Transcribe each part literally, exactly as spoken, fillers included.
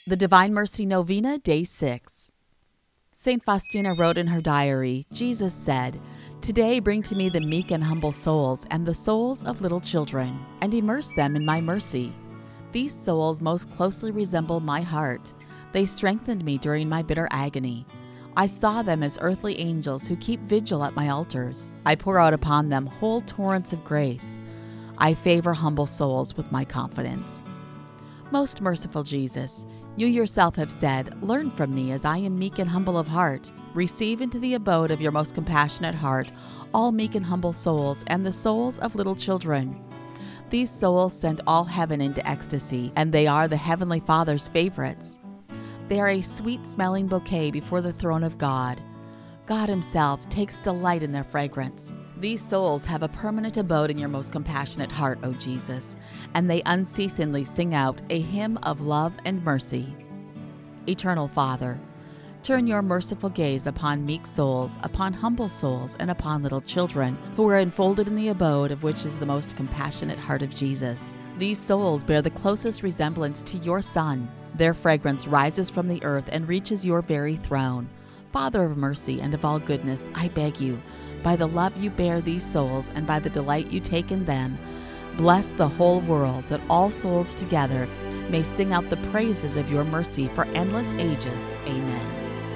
The Divine Mercy Novena, Day six. Saint Faustina wrote in her diary, Jesus said, "Today bring to me the meek and humble souls and the souls of little children, and immerse them in my mercy. These souls most closely resemble my heart. They strengthened me during my bitter agony. I saw them as earthly angels who keep vigil at my altars. I pour out upon them whole torrents of grace. I favor humble souls with my confidence." Most merciful Jesus, you yourself have said, "Learn from me as I am meek and humble of heart. Receive into the abode of your most compassionate heart all meek and humble souls and the souls of little children." These souls send all heaven into ecstasy, and they are the Heavenly Father's favorites. They are a sweet-smelling bouquet before the throne of God. God Himself takes delight in their fragrance. These souls have a permanent abode in your most compassionate heart, O Jesus, and they unceasingly sing out a hymn of love and mercy. Eternal Father, turn your merciful gaze upon meek souls, upon humble souls, and upon little children who are enfolded in the abode of which is the most compassionate heart of Jesus. These souls bear the closest resemblance to your Son. Their fragrance rises from the earth and reaches your very throne. Father of mercy and of all goodness, I beg you, by the love you bear these souls and by the delight you take in them, bless the whole world, that all souls together may sing out the praises of your mercy for endless ages. Amen.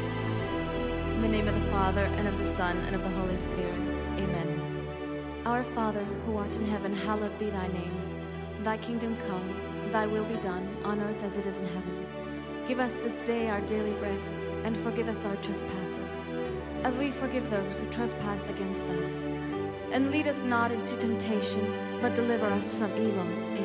In the name of the Father, and of the Son, and of the Holy Spirit. Amen. Our Father, who art in heaven, hallowed be thy name. Thy kingdom come, thy will be done, on earth as it is in heaven. Give us this day our daily bread, and forgive us our trespasses, as we forgive those who trespass against us. And lead us not into temptation, but deliver us from evil.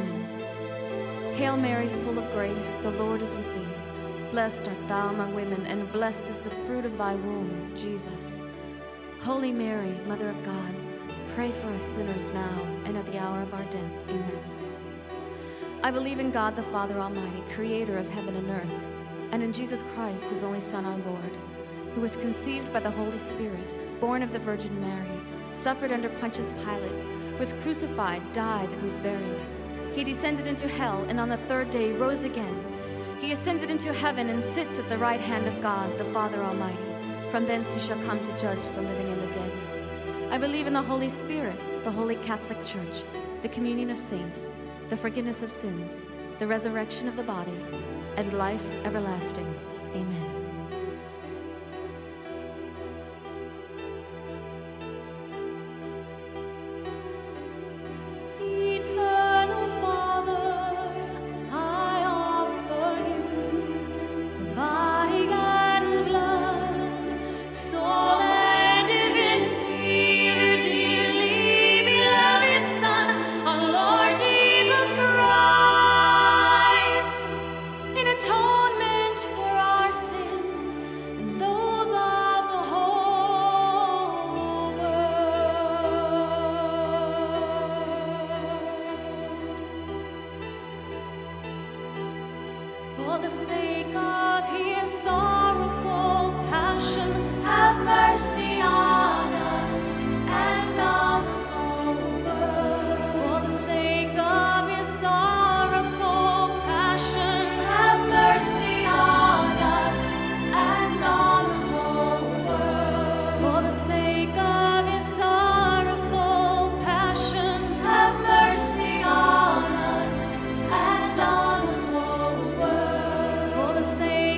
Amen. Hail Mary, full of grace, the Lord is with thee. Blessed art thou among women, and blessed is the fruit of thy womb, Jesus. Holy Mary, Mother of God, pray for us sinners now and at the hour of our death. Amen. I believe in God the Father Almighty, creator of heaven and earth, and in Jesus Christ, his only Son, our Lord, who was conceived by the Holy Spirit, born of the Virgin Mary, suffered under Pontius Pilate, was crucified, died, and was buried. He descended into hell, and on the third day rose again. He ascended into heaven and sits at the right hand of God, the Father Almighty. From thence he shall come to judge the living and the dead. I believe in the Holy Spirit, the Holy Catholic Church, the communion of saints, the forgiveness of sins, the resurrection of the body, and life everlasting. Amen. Eternal Father, I offer you the body and blood, soul and divinity of your dearly beloved Son, our Lord Jesus Christ, in atonement for our sins and those of the whole world. For the sake of his sorrowful passion, have mercy on us and on the whole world. For the sake of his sorrowful passion, have mercy on us and on the whole world. For the sake of his sorrowful passion, have mercy on us and on the whole world. For the sake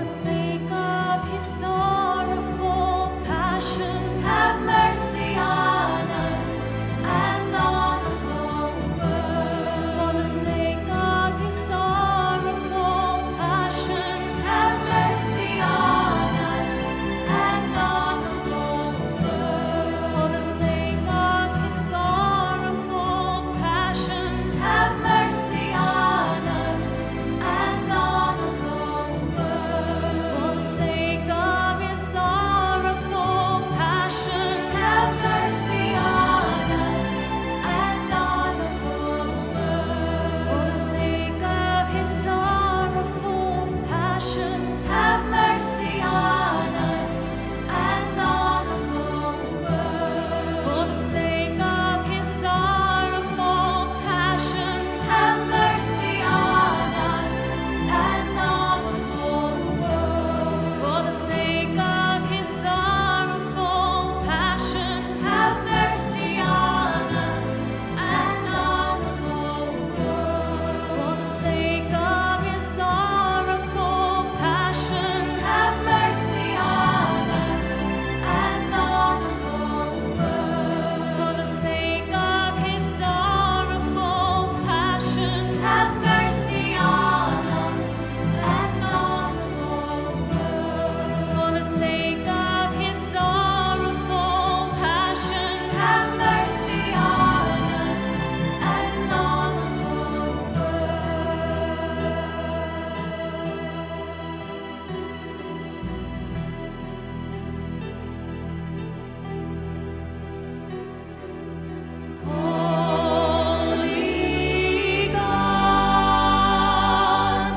the sake of his sorrowful passion, have mercy on us and on the whole world. For the sake of his sorrowful passion, have mercy on us and on the whole world. For the sake of his sorrowful passion, have mercy on us and on the whole world. For the sake of his sorrowful passion, have mercy on us and on the whole world. For the sake of his sorrowful passion, have mercy on us and on the whole world. For the sake of his sorrowful passion, have mercy on us and on the whole world. For the sake of his sorrowful passion, have mercy on us and on the whole world. For the sake of his sorrowful passion, have mercy on us and on the whole world. For the sake of his sorrowful passion, have mercy on us and on the whole world. For the sake of his sorrowful passion, have mercy on us and on the whole Holy God,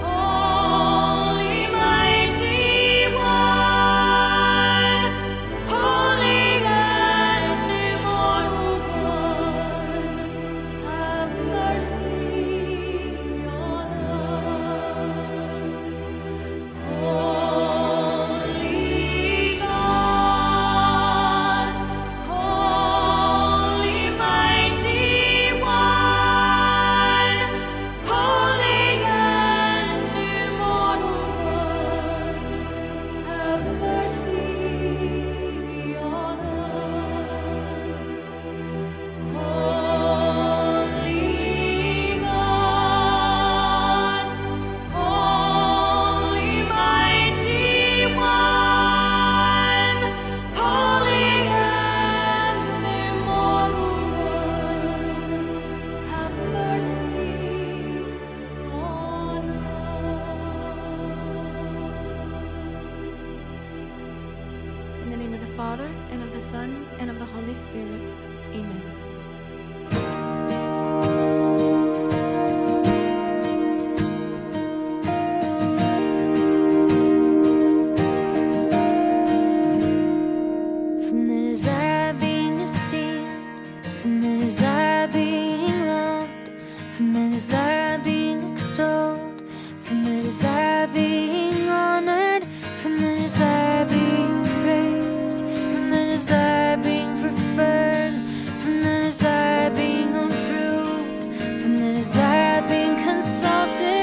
Holy Mighty One, Holy and Immortal One, have mercy on us. Holy God, Holy Mighty One, Holy and Immortal One, have mercy on us. Holy God, Holy Mighty One, Holy and Immortal One, have mercy on us. In the name of the Father, and of the Son, and of the Holy Spirit. Amen. From the desire of being esteemed, from the desire of being loved, from the desire of being extolled, from the desire of being honored, from the desire of being praised, from the desire of being preferred, from the desire of being approved, from the desire of being consulted.